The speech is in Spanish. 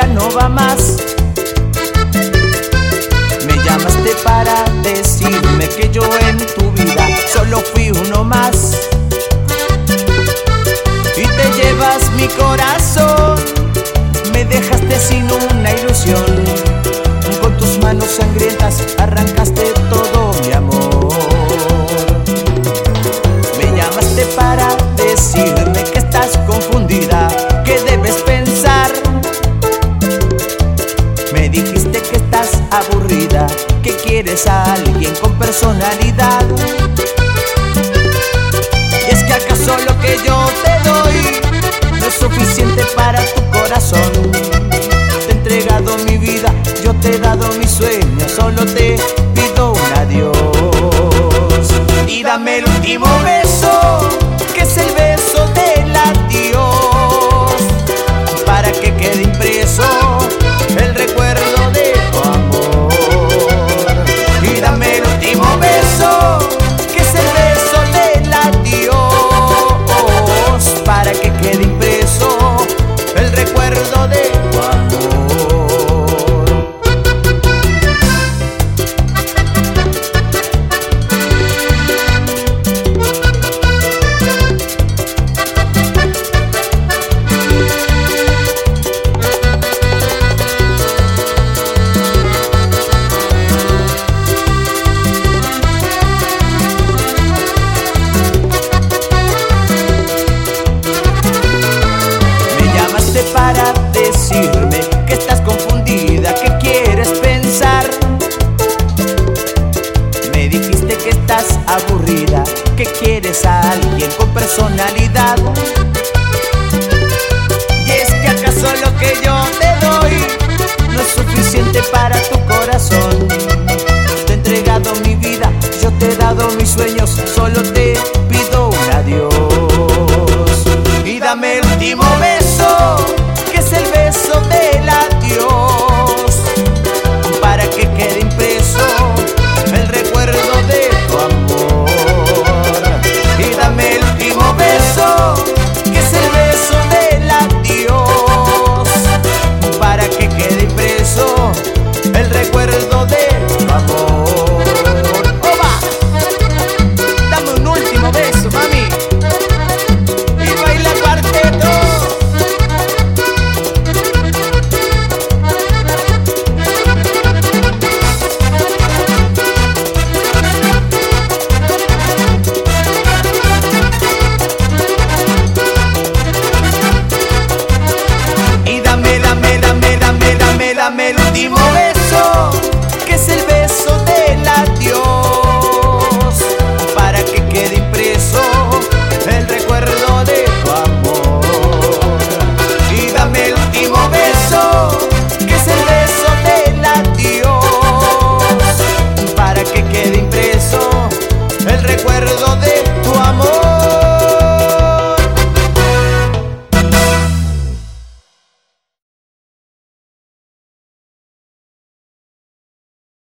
no va más. Me llamaste para decirme que yo en tu vida solo fui uno más. Y te llevas mi corazón, me dejaste sin una ilusión. Con tus manos sangrientas arrancaste todo mi amor. Me llamaste para decirme que estás confundida, que debes pensar. Me dijiste que estás aburrida, que quieres a alguien con personalidad. ¿Y es que acaso lo que yo te doy no es suficiente para tu corazón? Te he entregado mi vida, yo te he dado mis sueños, solo te pido un adiós. Y dame el último beso, que es el beso del adiós, para que quede impreso el recuerdo de tu amor. Y dame el último beso, que es el beso del adiós, para que quede impreso el recuerdo de tu amor. Para decir